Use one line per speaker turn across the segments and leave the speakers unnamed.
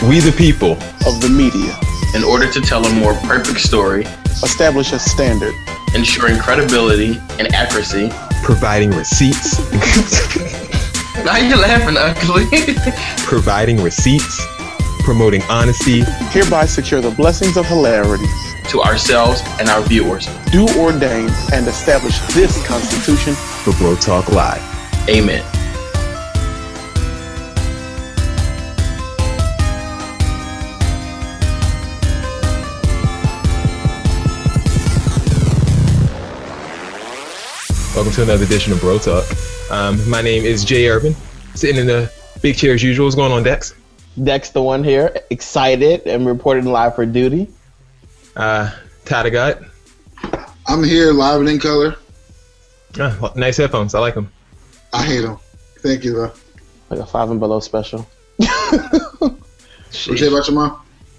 We the people
of the media,
in order to tell a more perfect story,
establish a standard,
ensuring credibility and accuracy,
providing receipts.
Now you're laughing ugly.
Providing receipts, promoting honesty,
hereby secure the blessings of hilarity
to ourselves and our viewers.
Do ordain and establish this Constitution
for Bro Talk Live.
Amen.
Welcome to another edition of Bro Talk. My name is Jay Urban, sitting in the big chair as usual. What's going on, Dex?
Dex, the one here, excited and reporting live for duty.
Tyler Gott.
I'm here live and in color.
Nice headphones. I like them.
I hate them. Thank you, though.
Like a 5 and below special.
What you say about your mom?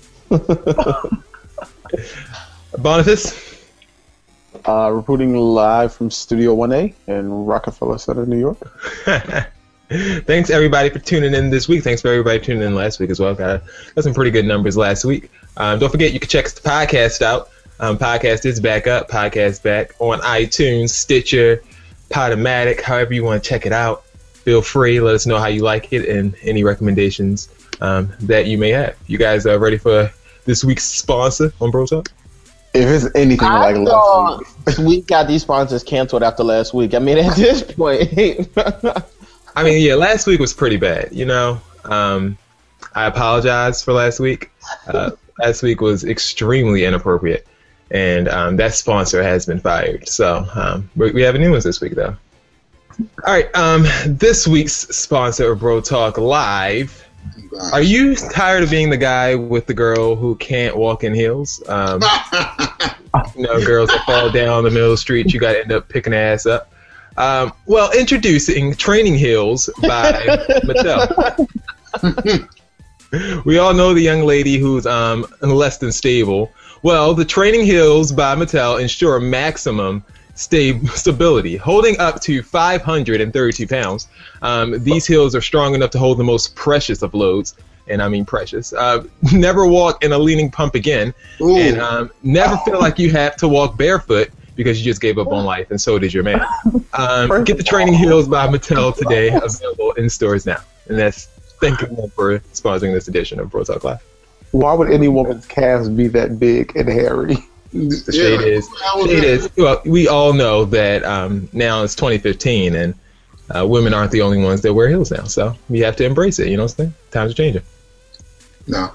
Boniface.
Reporting live from Studio 1A in Rockefeller Center, New York.
Thanks everybody for tuning in this week. Thanks for everybody tuning in last week as well. Got some pretty good numbers last week. Don't forget you can check the podcast out. Podcast is back up. Podcast back on iTunes, Stitcher, Podomatic, however you want to check it out. Feel free. Let us know how you like it and any recommendations that you may have. You guys are ready for this week's sponsor on Bro Talk?
If it's anything like last week.
We got these sponsors canceled after last week. I mean, at this point.
I mean, yeah, last week was pretty bad. You know, I apologize for last week. Last week was extremely inappropriate. And that sponsor has been fired. So we have a new one this week, though. All right. This week's sponsor of Bro Talk Live. Are you tired of being the guy with the girl who can't walk in heels? Girls that fall down the middle of the street, you got to end up picking their ass up. Well, introducing Training Heels by Mattel. We all know the young lady who's less than stable. Well, the Training Heels by Mattel ensure maximum stability, holding up to 532 pounds. These heels are strong enough to hold the most precious of loads, and I mean precious. Never walk in a leaning pump again, and never feel like you have to walk barefoot because you just gave up on life, and so did your man. Get the Training Heels by Mattel today, available in stores now. And thank you for sponsoring this edition of Bro Talk Live.
Why would any woman's calves be that big and hairy?
The shade is. Well, we all know that now it's 2015, and women aren't the only ones that wear heels now. So we have to embrace it. You know what I'm saying? Times are changing.
No.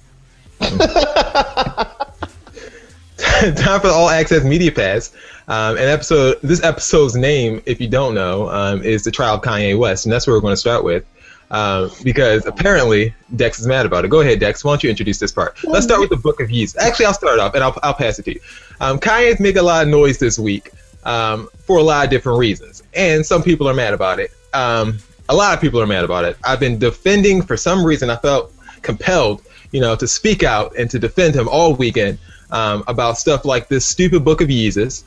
Time for the All Access Media Pass. This episode's name, if you don't know, is The Trial of Kanye West, and that's where we're going to start with. Because apparently Dex is mad about it. Go ahead, Dex. Why don't you introduce this part? Let's start with the Book of Yeezus. Actually, I'll start off and I'll pass it to you. Kanye's making a lot of noise this week for a lot of different reasons, and some people are mad about it. A lot of people are mad about it. I've been defending, for some reason I felt compelled, to speak out and to defend him all weekend about stuff like this stupid Book of Yeezus.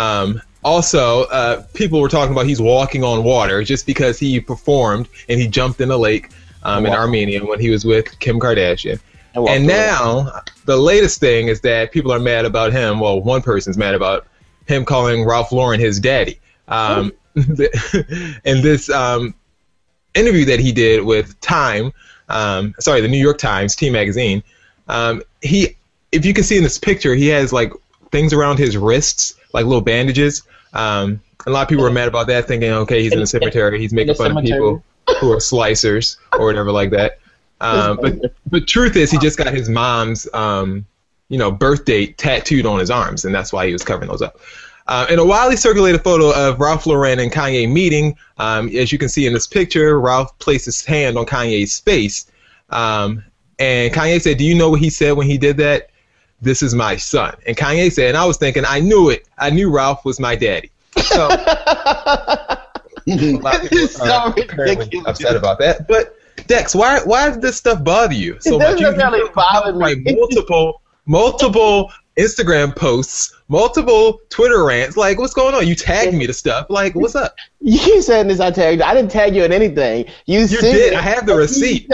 Also, people were talking about he's walking on water just because he performed and he jumped in a lake in Armenia when he was with Kim Kardashian. And now the latest thing is that people are mad about him. Well, one person's mad about him calling Ralph Lauren his daddy. In this interview that he did with the New York Times, T Magazine, if you can see in this picture, he has like things around his wrists, like little bandages. A lot of people were mad about that, thinking, okay, he's in the cemetery, he's making fun of people who are slicers or whatever like that. But truth is, he just got his mom's, birth date tattooed on his arms, and that's why he was covering those up. In a widely circulated photo of Ralph Lauren and Kanye meeting, as you can see in this picture, Ralph placed his hand on Kanye's face, and Kanye said, "Do you know what he said when he did that? This is my son." And Kanye said, and I was thinking, I knew it. I knew Ralph was my daddy. So, a lot of people are apparently upset about that. But Dex, why does this stuff bother you so much?
It doesn't really bother me.
Multiple Instagram posts, multiple Twitter rants. Like, what's going on? You tagged me to stuff. Like, what's up?
You keep saying this. I tagged you. I didn't tag you in anything. You
did. I have the receipt.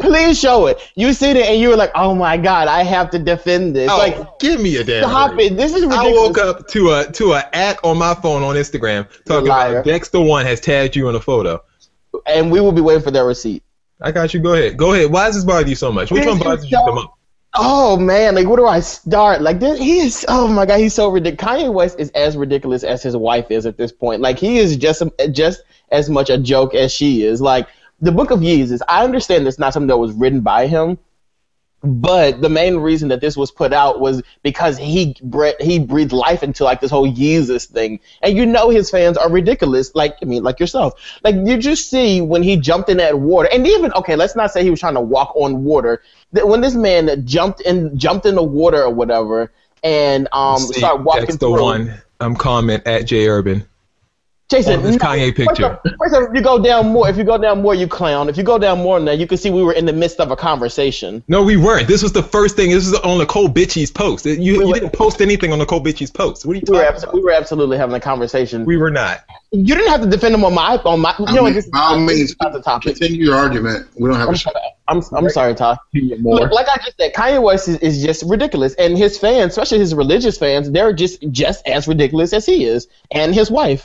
Please show it. You see it and you were like, "Oh my god, I have to defend this."
Oh,
like,
give me a damn.
stop it. This is ridiculous.
I woke up to a ad on my phone on Instagram talking about Dexter One has tagged you in a photo,
and we will be waiting for their receipt.
I got you. Go ahead. Why does this bother you so much? Which one bothers you the most?
Oh man, like where do I start? Like this, he is. Oh my god, he's so ridiculous. Kanye West is as ridiculous as his wife is at this point. Like he is just as much a joke as she is. Like the Book of Yeezus, I understand it's not something that was written by him, but the main reason that this was put out was because he breathed life into like this whole Yeezus thing, and you know his fans are ridiculous. Like like yourself. Like you just see when he jumped in that water, and even let's not say he was trying to walk on water. When this man jumped in the water or whatever, and started walking
Dexter
through.
One comment at J Urban.
Jason,
this Kanye picture.
First if you go down more, you clown. If you go down more than that, you can see we were in the midst of a conversation.
No, we weren't. This was the first thing. This was on Nicole Bitchie's post. You didn't post anything on Nicole Bitchie's post. What are you talking about?
We were absolutely having a conversation.
We were not.
You didn't have to defend him on my.
By all means, continue your argument. We don't have
I'm sorry, Ty. Look, like I just said, Kanye West is just ridiculous, and his fans, especially his religious fans, they're just as ridiculous as he is, and his wife.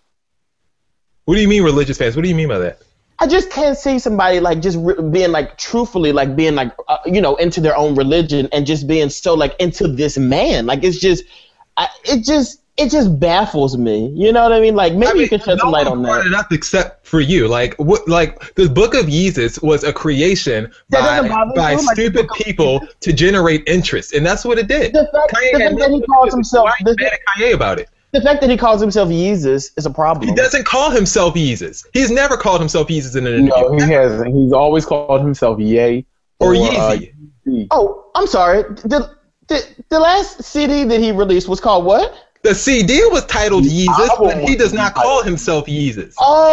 What do you mean religious fans? What do you mean by that?
I just can't see somebody like just being like truthfully like being like into their own religion and just being so like into this man. Like it's just it just baffles me. You know what I mean? Like maybe you can shed some light on that.
Brought it up except for you. Like the Book of Yeezus was a creation by stupid people to generate interest, and that's what it did.
The fact that he calls himself
Kanye about it.
The fact that he calls himself Yeezus is a problem.
He doesn't call himself Yeezus. He's never called himself Yeezus in an interview.
No, he hasn't. He's always called himself Ye
or Yeezy.
Oh, I'm sorry. The last CD that he released was called what?
The CD was titled Yeezus, but he does not call himself Yeezus.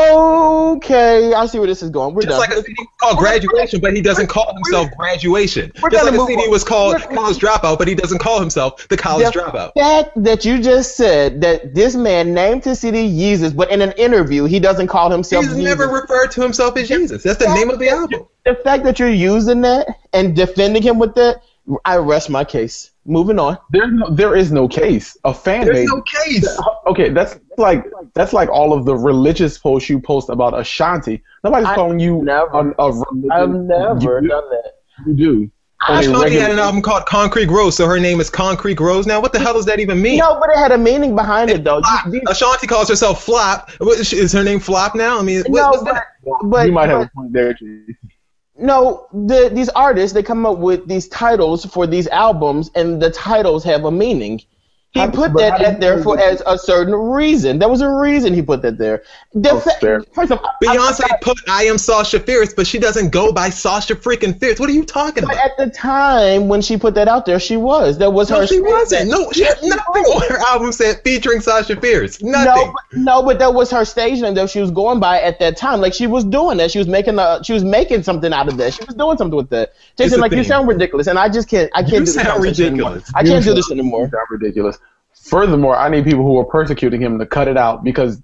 Okay, I see where this is going. We're
Just
done.
like a CD called Graduation, but he doesn't call himself Graduation. Just like a CD was called College Dropout, but he doesn't call himself the College Dropout.
The fact that you just said that this man named his CD Yeezus, but in an interview he doesn't call himself
He's
Yeezus.
never referred to himself as Jesus. That's the name of the album.
The fact that you're using that and defending him with that, I rest my case. Moving on.
There is no case. A fan
There's
base.
no case.
Okay, that's like all of the religious posts you post about Ashanti. Nobody's calling you
I've never done that.
You do.
Ashanti had an album called Concrete Rose, so her name is Concrete Rose now. What the hell does that even mean?
No, but it had a meaning behind it, though.
Ashanti calls herself Flop. Is her name Flop now? I mean, what's that?
But
you might have a point there, Chief.
No, these artists, they come up with these titles for these albums, and the titles have a meaning. He put that there for as a certain reason. There was a reason he put that there. First of all,
Beyonce put I Am Sasha Fierce, but she doesn't go by Sasha freaking Fierce. What are you talking about?
At the time when she put that out there, she was. That was her.
No, she wasn't. No, she had nothing on her album said featuring Sasha Fierce. Nothing.
No, but that was her stage name that she was going by at that time. Like she was doing that. She was making something out of that. She was doing something with that. Jason, like you sound ridiculous, and I just can't. I can't do this anymore. I can't do this anymore.
You sound ridiculous. Furthermore, I need people who are persecuting him to cut it out because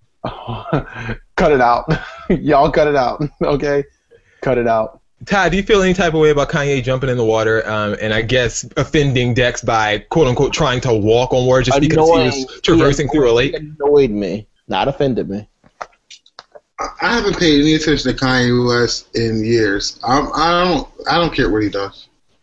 cut it out. Y'all cut it out, okay? Cut it out.
Ty, do you feel any type of way about Kanye jumping in the water and I guess offending Dex by quote unquote trying to walk on water just because he was traversing through a lake?
It annoyed me, not offended me.
I haven't paid any attention to Kanye West in years. I don't care what he does.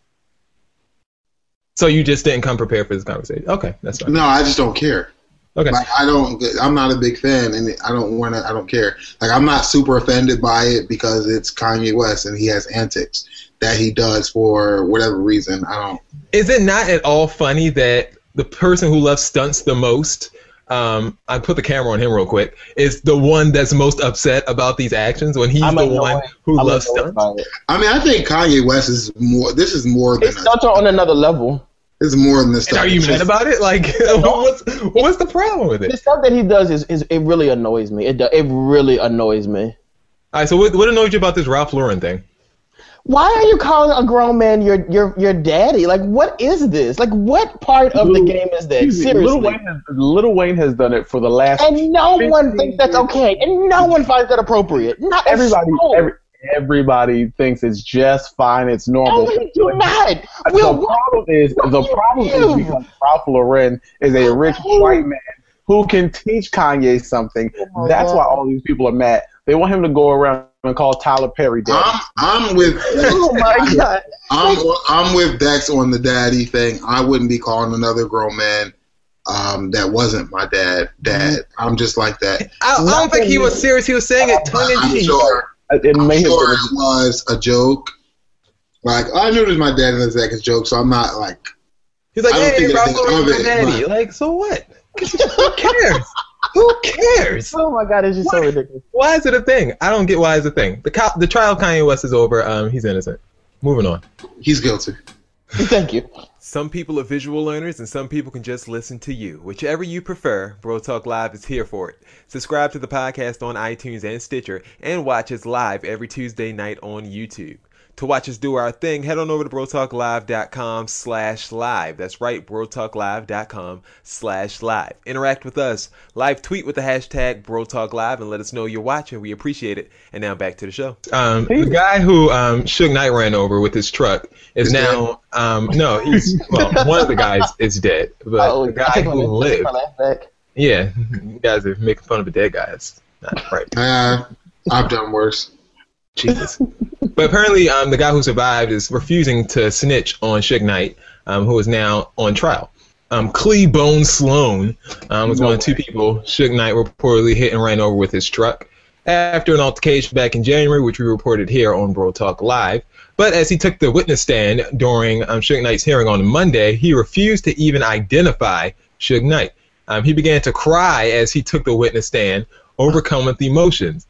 So you just didn't come prepared for this conversation? Okay, that's fine.
No, I just don't care.
Okay.
Like I'm not a big fan, and I don't care. Like I'm not super offended by it because it's Kanye West and he has antics that he does for whatever reason. I don't.
Is it not at all funny that the person who loves stunts the most, I put the camera on him real quick, is the one that's most upset about these actions when he's the one who loves stunts?
I mean, I think Kanye West is more. This is more than.
His stunts are on another level.
It's more than this stuff.
Are you mad about it? Like, what's the problem with it?
The stuff that he does is it really annoys me. It really annoys me.
All right, so what annoys you about this Ralph Lauren thing?
Why are you calling a grown man your daddy? Like, what is this? Like, what part of the game is that? Seriously.
Lil Wayne has done it for the last.
And no one thinks that's okay, and no one finds that appropriate. Not
everybody. everybody thinks it's just fine. It's normal.
No, we do not.
The problem is because Ralph Lauren is a rich white man who can teach Kanye something. That's why all these people are mad. They want him to go around and call Tyler Perry daddy.
I'm with.
Oh my God.
I'm with Dex on the daddy thing. I wouldn't be calling another grown man that wasn't my dad. I'm just like that.
I don't think he was serious. He was saying it tongue in cheek.
It
was a joke. Like, I knew it was my dad and it's like a joke, so I'm not like.
He's like, hey, Ralph Lauren's my
it,
daddy.
but-
Like, so what? Who cares? Who cares?
Oh my God, it's just so ridiculous.
Why is it a thing? I don't get why it's a thing. The trial of Kanye West is over. He's innocent. Moving on.
He's guilty.
Thank you.
Some people are visual learners and some people can just listen to you. Whichever you prefer, Bro Talk Live is here for it. Subscribe to the podcast on iTunes and Stitcher and watch us live every Tuesday night on YouTube. To watch us do our thing, head on over to brotalklive.com/live. That's right, brotalklive.com/live. Interact with us. Live tweet with the hashtag BroTalkLive and let us know you're watching. We appreciate it. And now back to the show. The guy who Suge Knight ran over with his truck is now, no, he's, well, one of the guys is dead. But the guy who lived, yeah, you guys are making fun of a dead guy. That's not right.
I've done worse.
Jesus. But apparently, the guy who survived is refusing to snitch on Suge Knight, who is now on trial. Cleabone Sloan was one of two people Suge Knight reportedly hit and ran over with his truck after an altercation back in January, which we reported here on Bro Talk Live. But as he took the witness stand during Suge Knight's hearing on Monday, he refused to even identify Suge Knight. He began to cry as he took the witness stand, overcome with emotions.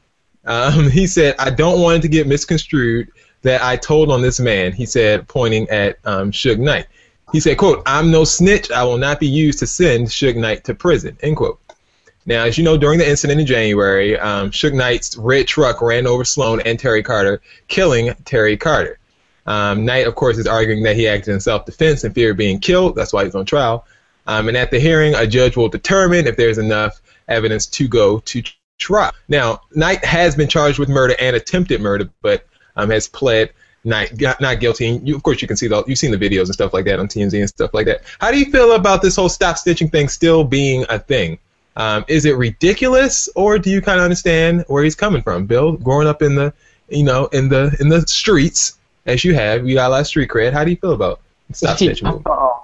He said, I don't want it to get misconstrued that I told on this man, he said, pointing at Suge Knight. He said, quote, I'm no snitch. I will not be used to send Suge Knight to prison, end quote. Now, as you know, during the incident in January, Suge Knight's red truck ran over Sloan and Terry Carter, killing Terry Carter. Knight, of course, is arguing that he acted in self-defense and fear of being killed. That's why he's on trial. And at the hearing, a judge will determine if there's enough evidence to go to trial. Now, Knight has been charged with murder and attempted murder, but has pled not guilty. And of course, you can see you've seen the videos and stuff like that on TMZ and stuff like that. How do you feel about this whole stop stitching thing still being a thing? Is it ridiculous, or do you kind of understand where he's coming from, Bill? Growing up in the, in the streets as you have, you got a lot of street cred. How do you feel about stop stitching?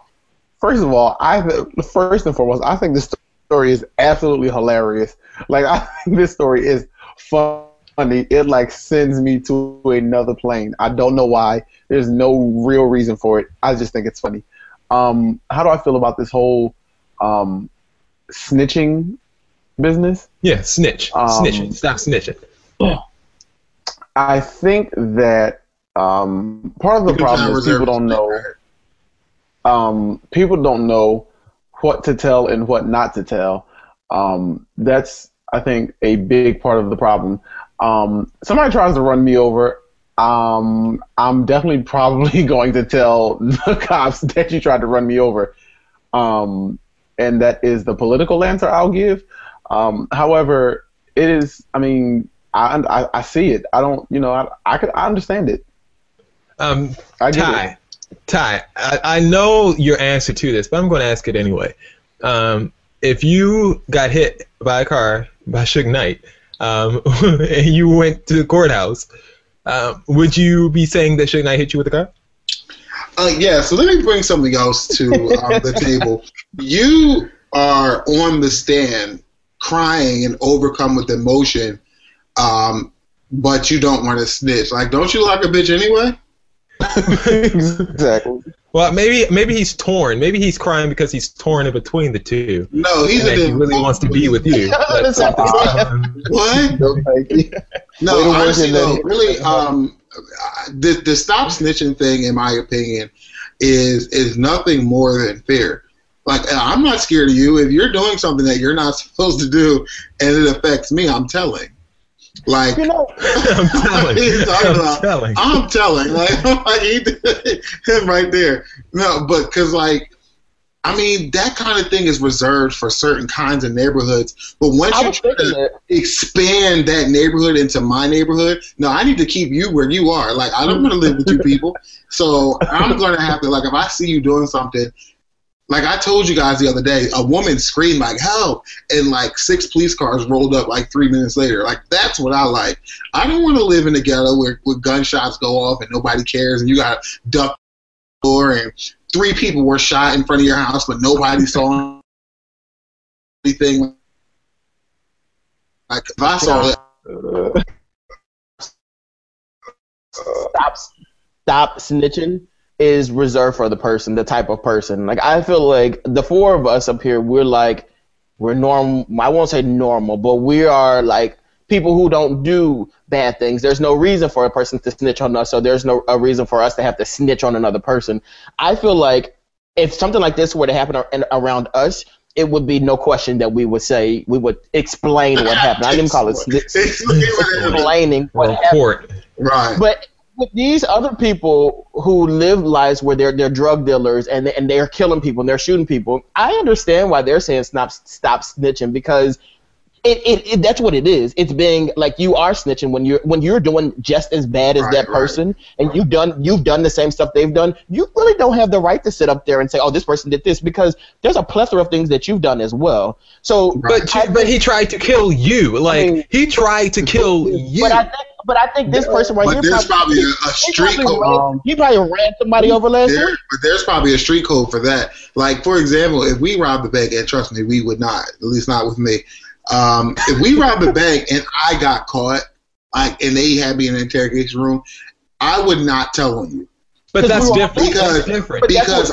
First of all, first and foremost, I think this story is absolutely hilarious. Like, I think this story is funny. It like sends me to another plane. I don't know why. There's no real reason for it. I just think it's funny. How do I feel about this whole snitching business?
Yeah, snitching. Stop snitching.
I think that part of the problem is people don't know. People don't know what to tell and what not to tell. That's, I think, a big part of the problem. Somebody tries to run me over, I'm definitely probably going to tell the cops that you tried to run me over. And that is the political answer I'll give. However, it is, I mean, I see it. I don't, I understand it. I get it.
Ty, I know your answer to this, but I'm going to ask it anyway. If you got hit by a car by Suge Knight, and you went to the courthouse, would you be saying that Suge Knight hit you with a car?
Yeah, so let me bring something else to the table. You are on the stand crying and overcome with emotion, but you don't want to snitch. Like, don't you like a bitch anyway?
Exactly.
Well, maybe he's torn. Maybe he's crying because he's torn in between the two.
No, he
really wants to be with you. But,
what? No, honestly, though, really, the stop snitching thing, in my opinion, is nothing more than fair. Like, I'm not scared of you. If you're doing something that you're not supposed to do and it affects me, I'm telling. Like, I'm telling. Like, he did him right there. No, but because, like, I mean, that kind of thing is reserved for certain kinds of neighborhoods. But once you try to expand that neighborhood into my neighborhood, no, I need to keep you where you are. Like, I don't want to live with you people. So I'm going to have to, like, if I see you doing something, like I told you guys the other day, a woman screamed like help, and like 6 police cars rolled up like 3 minutes later. Like, that's what I like. I don't want to live in a ghetto where gunshots go off and nobody cares and you got to duck the door and 3 people were shot in front of your house but nobody saw anything. Like, if I saw it.
Stop snitching is reserved for the person, the type of person. Like, I feel like the 4 of us up here, we're normal. I won't say normal, but we are like people who don't do bad things. There's no reason for a person to snitch on us, so there's no a reason for us to have to snitch on another person. I feel like if something like this were to happen around us, it would be no question that we would explain what happened. I didn't call it explaining what happened.
Right.
But with these other people who live lives where they're drug dealers and they're killing people and they're shooting people, I understand why they're saying stop snitching, because it that's what it is. It's being like, you are snitching when you're doing just as bad as that person, and you've done the same stuff they've done. You really don't have the right to sit up there and say, oh, this person did this, because there's a plethora of things that you've done as well. So,
but he tried to kill you. Like, he tried to kill you.
But I think this person right here,
there's probably a street code.
He probably ran somebody over last week.
But there's probably a street code for that. Like, for example, if we robbed a bank, and trust me, we would not, at least not with me. If we robbed a bank and I got caught, and they had me in an interrogation room, I would not tell on you.
But that's different.
Because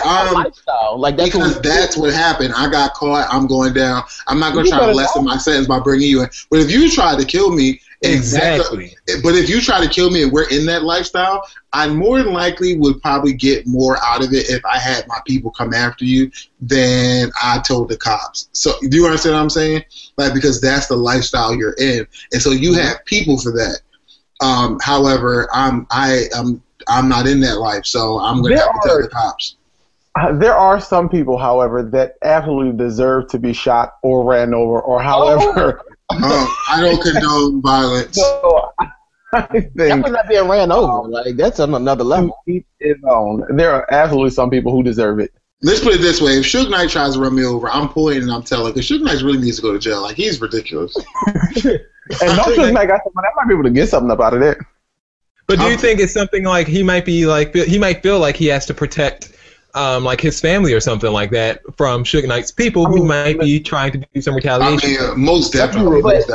that's what happened. I got caught. I'm going down. I'm not going to try to lessen my sentence by bringing you in. But if you try to kill me,
exactly.
But if you try to kill me and we're in that lifestyle, I more than likely would probably get more out of it if I had my people come after you than I told the cops. So do you understand what I'm saying? Like, because that's the lifestyle you're in, and so you have people for that. However, I'm not in that life, so I'm going to have to tell the cops.
There are some people, however, that absolutely deserve to be shot or ran over or however.
I don't condone violence.
So I think
that was not being ran over. Like, that's on another level.
There are absolutely some people who deserve it.
Let's put it this way: if Suge Knight tries to run me over, I'm pulling and I'm telling, because Suge Knight really needs to go to jail. Like, he's ridiculous.
And no Suge Knight got someone that might be able to get something up out of that.
But do you think it's something like he might feel like he has to protect like his family or something like that from Suge Knight's people who might be trying to do some retaliation?
I mean, most definitely.
There's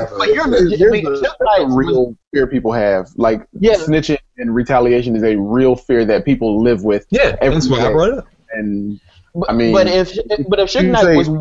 a real fear people have. Like, snitching and retaliation is a real fear that people live with.
Yeah, that's why I brought it up.
And I mean,
but if Suge Knight was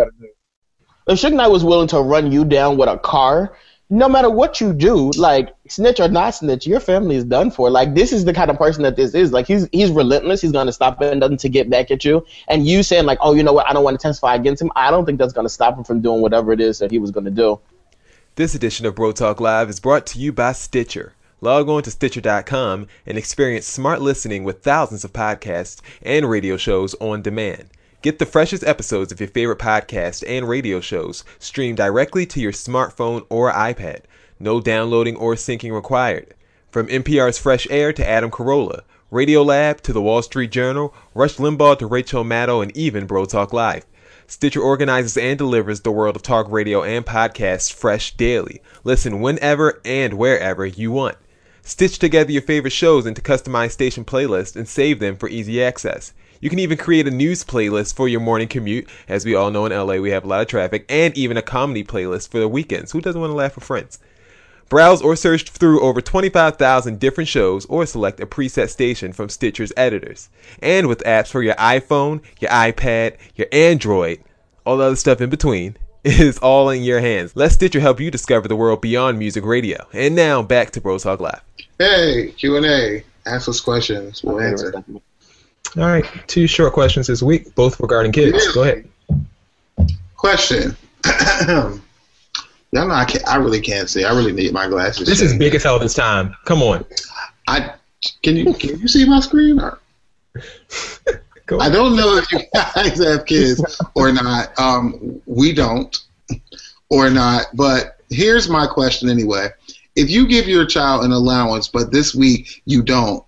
willing to run you down with a car, no matter what you do, like, snitch or not snitch, your family is done for. Like, this is the kind of person that this is. Like, he's relentless. He's going to stop it and doesn't to get back at you. And you saying, like, oh, you know what, I don't want to testify against him, I don't think that's going to stop him from doing whatever it is that he was going to do.
This edition of Bro Talk Live is brought to you by Stitcher. Log on to Stitcher.com and experience smart listening with thousands of podcasts and radio shows on demand. Get the freshest episodes of your favorite podcasts and radio shows streamed directly to your smartphone or iPad. No downloading or syncing required. From NPR's Fresh Air to Adam Carolla, Radiolab to The Wall Street Journal, Rush Limbaugh to Rachel Maddow, and even Bro Talk Live. Stitcher organizes and delivers the world of talk radio and podcasts fresh daily. Listen whenever and wherever you want. Stitch together your favorite shows into customized station playlists and save them for easy access. You can even create a news playlist for your morning commute. As we all know, in LA we have a lot of traffic, and even a comedy playlist for the weekends. Who doesn't want to laugh with friends? Browse or search through over 25,000 different shows or select a preset station from Stitcher's editors. And with apps for your iPhone, your iPad, your Android, all the other stuff in between, it is all in your hands. Let Stitcher help you discover the world beyond music radio. And now, back to Bro Talk Live.
Hey, Q&A. Ask us questions. We'll answer.
All right, 2 short questions this week, both regarding kids.
Yeah.
Go ahead.
Question. Y'all know I really can't see. I really need my glasses.
This is big as hell this time. Come on.
Can you see my screen? Or? I don't know if you guys have kids or not. We don't, or not. But here's my question anyway. If you give your child an allowance, but this week you don't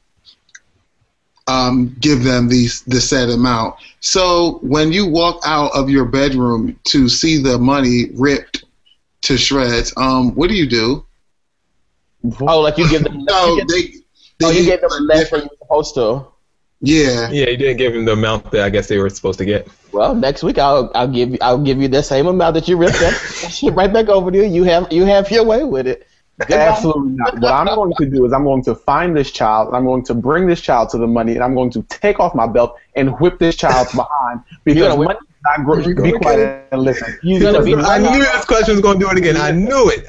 give them the set amount, so when you walk out of your bedroom to see the money ripped to shreds, what do you do?
Oh, like you give them?
No,
you gave them less than you were supposed to.
Yeah.
Yeah, you didn't give them the amount that I guess they were supposed to get.
Well, next week I'll give you the same amount that you ripped that shit right back over to you. You have your way with it. Goodbye.
Absolutely not. What I'm going to do is I'm going to find this child, and I'm going to bring this child to the money, and I'm going to take off my belt and whip this child behind because money is not growing. Be quiet and listen.
I knew this question was going to do it again. I knew it.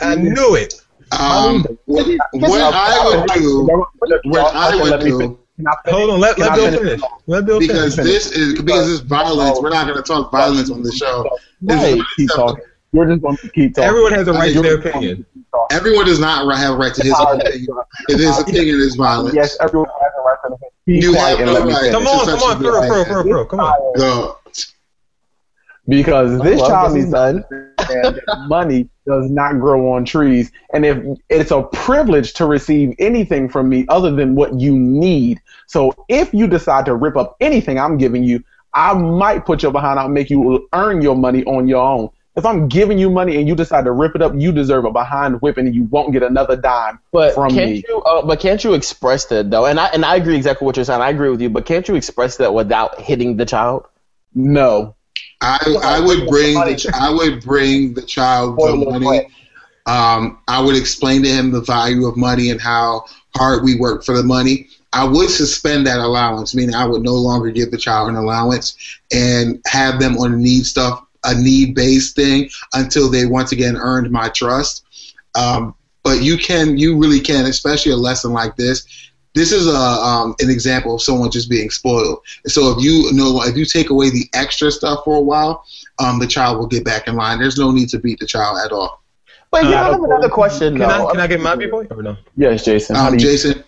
What I would do.
Hold on, let Bill finish.
Because this is violence. We're not going to talk violence on the show.
Keep talking. We're just going to keep talking.
Everyone has a right to their opinion.
Everyone does not have a right to his opinion. If his opinion is violence.
Yes, everyone has a right to their opinion.
You have no right.
Come on, come on.
No.
Because this child needs to understand that money does not grow on trees. And if it's a privilege to receive anything from me other than what you need. So if you decide to rip up anything I'm giving you, I might put your behind out and make you earn your money on your own. If I'm giving you money and you decide to rip it up, you deserve a behind whipping and you won't get another dime from me.
But can't you express that though? And I agree exactly what you're saying. I agree with you. But can't you express that without hitting the child?
No.
I would bring the child the money. I would explain to him the value of money and how hard we work for the money. I would suspend that allowance, meaning I would no longer give the child an allowance and have them on a need-based thing until they once again earned my trust. But you really can, especially a lesson like this. This is an example of someone just being spoiled. So if you take away the extra stuff for a while, the child will get back in line. There's no need to beat the child at all.
But I have another question.
Can I get my viewpoint or no?
Yes, Jason.
Jason.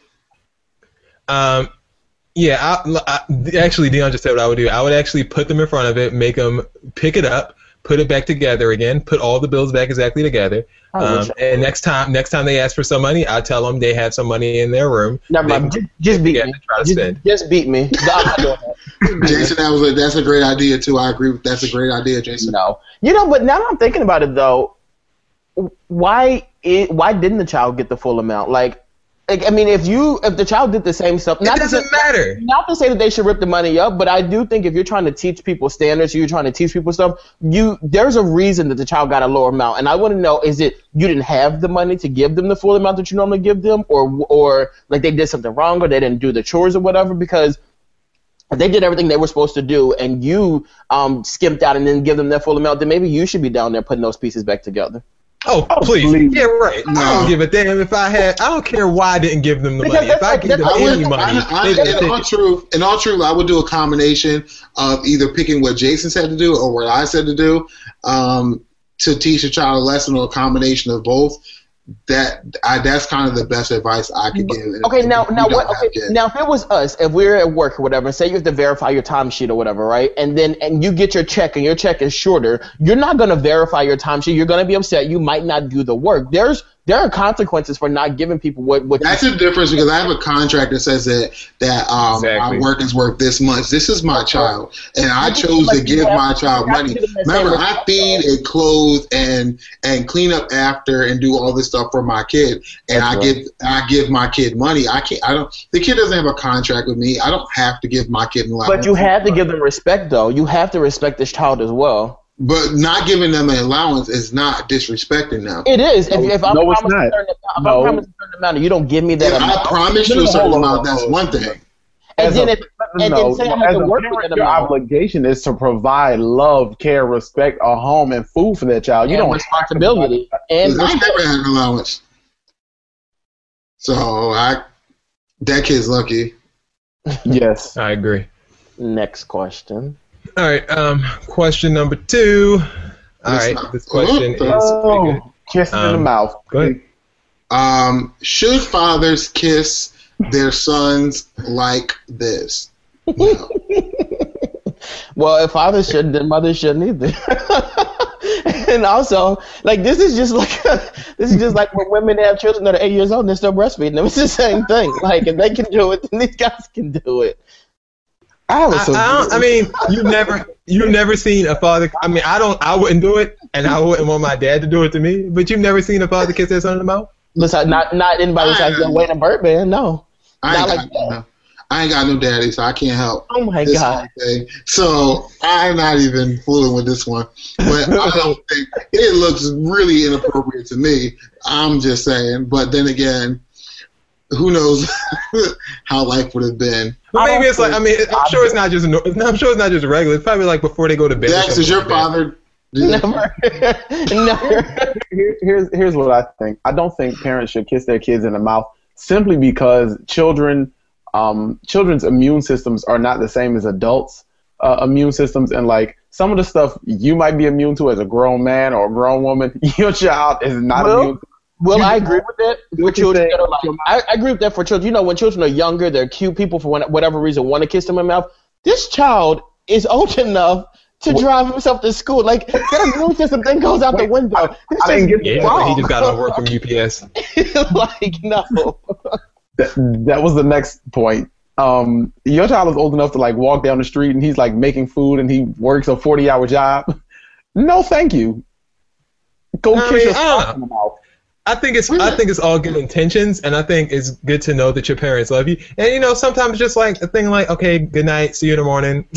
Yeah, actually, Dion just said what I would do. I would actually put them in front of it, make them pick it up, put it back together again, put all the bills back exactly together. And next time they ask for some money, I tell them they have some money in their room.
Never mind. Just beat me. Just beat me.
Jason, that's a great idea too. I agree. That's a great idea, Jason.
No, but now that I'm thinking about it though, why didn't the child get the full amount? Like, I mean, if the child did the same stuff,
it doesn't matter.
Not to say that they should rip the money up, but I do think if you're trying to teach people standards, you're trying to teach people stuff, there's a reason that the child got a lower amount. And I want to know, is it you didn't have the money to give them the full amount that you normally give them, or like they did something wrong, or they didn't do the chores or whatever? Because if they did everything they were supposed to do and you skimped out and didn't give them that full amount, then maybe you should be down there putting those pieces back together.
Oh, please. Yeah, right. No. I don't give a damn if I don't care why I didn't give them the money. If I give them any money.
In all truth, I would do a combination of either picking what Jason said to do or what I said to do to teach a child a lesson, or a combination of both. That's kind of the best advice I could give.
Okay, now if it was us, if we were at work or whatever, say you have to verify your timesheet or whatever, right? And you get your check and your check is shorter, you're not going to verify your timesheet. You're going to be upset. You might not do the work. There are consequences for not giving people what.
That's the difference, because I have a contract that says that my work is worth this much. This is my child, and I chose to give my child money. Remember, I feed and clothe and clean up after and do all this stuff for my kid, and I give my kid money. The kid doesn't have a contract with me. I don't have to give my kid money.
But you have to give them respect, though. You have to respect this child as well.
But not giving them an allowance is not disrespecting them.
It is. If I promise a certain amount, you don't give me that amount.
I promise you a certain amount. That's one thing.
And then say I have to work with that amount.
Your obligation is to provide love, care, respect, a home, and food for that child. You don't
responsibility. And
I never had an allowance, so that kid's lucky.
Yes,
I agree.
Next question.
All right, question number 2. All right, this question is pretty good.
Kiss in the mouth.
Go ahead.
Should fathers kiss their sons like this? No.
Well, if fathers shouldn't, then mothers shouldn't either. And also, like this is just like when women have children that are 8 years old and they're still breastfeeding them. It's the same thing. Like if they can do it, then these guys can do it.
I mean, you've never seen a father. I mean, I wouldn't do it, and I wouldn't want my dad to do it to me. But you've never seen a father kiss their son in the mouth?
Listen, not anybody besides Wayne and Birdman. No,
I ain't got no daddy, so I can't help.
Oh my God!
So I'm not even fooling with this one. But I don't think it looks really inappropriate to me. I'm just saying. But then again, who knows how life would have been?
Well, maybe it's like I'm sure it's not just regular. It's probably like before they go to bed.
Dex, is your father?
Never.
Here's what I think. I don't think parents should kiss their kids in the mouth simply because children's immune systems are not the same as adults' immune systems, and like some of the stuff you might be immune to as a grown man or a grown woman, your child is not immune to.
Well, I agree with that. For children that are like, I agree with that for children. You know, when children are younger, they're cute. People, for whatever reason, want to kiss them in the mouth. This child is old enough to drive himself to school. Like, that immune system thing goes out the window.
He just got off work from UPS.
Like, no.
That was the next point. Your child is old enough to like walk down the street and he's like making food and he works a 40-hour job. No, thank you. Go kiss your son in the mouth.
I think it's all good intentions, and I think it's good to know that your parents love you. And you know, sometimes just like a thing like, okay, good night, see you in the morning.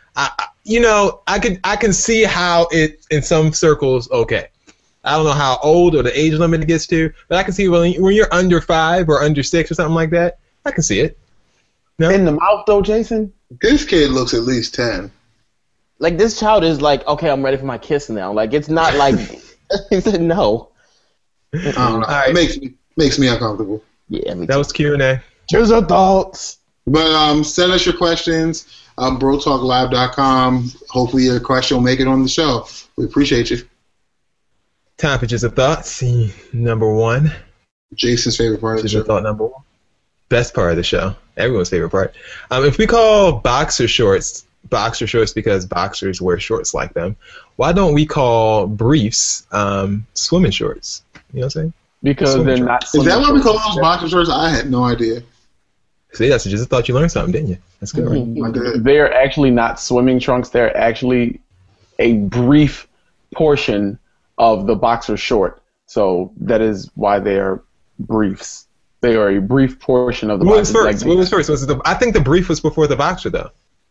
I can see how it in some circles. Okay, I don't know how old or the age limit it gets to, but I can see when you're under 5 or under 6 or something like that. I can see it.
No? In the mouth, though, Jason.
This kid looks at least 10.
Like this child is like, okay, I'm ready for my kiss now. Like it's not like he said no.
I don't know. Right. It makes me uncomfortable.
Yeah,
that was Q&A.
Here's our thoughts.
But send us your questions. BroTalkLive.com. Hopefully your question will make it on the show. We appreciate you.
Time for Just a Thought. See, number 1.
Jason's favorite part of the show.
Just a Thought number 1. Best part of the show. Everyone's favorite part. If we call boxer shorts because boxers wear shorts like them, why don't we call briefs swimming shorts? You know what I'm saying?
Because they're not.
Is that what we call those boxer shorts? I had no idea.
See, that's just thought you learned something, didn't you? That's good. Right?
They're actually not swimming trunks. They're actually a brief portion of the boxer short. So that is why they are briefs. They are a brief portion of the boxer.
What was first? I think the brief was before the boxer, though.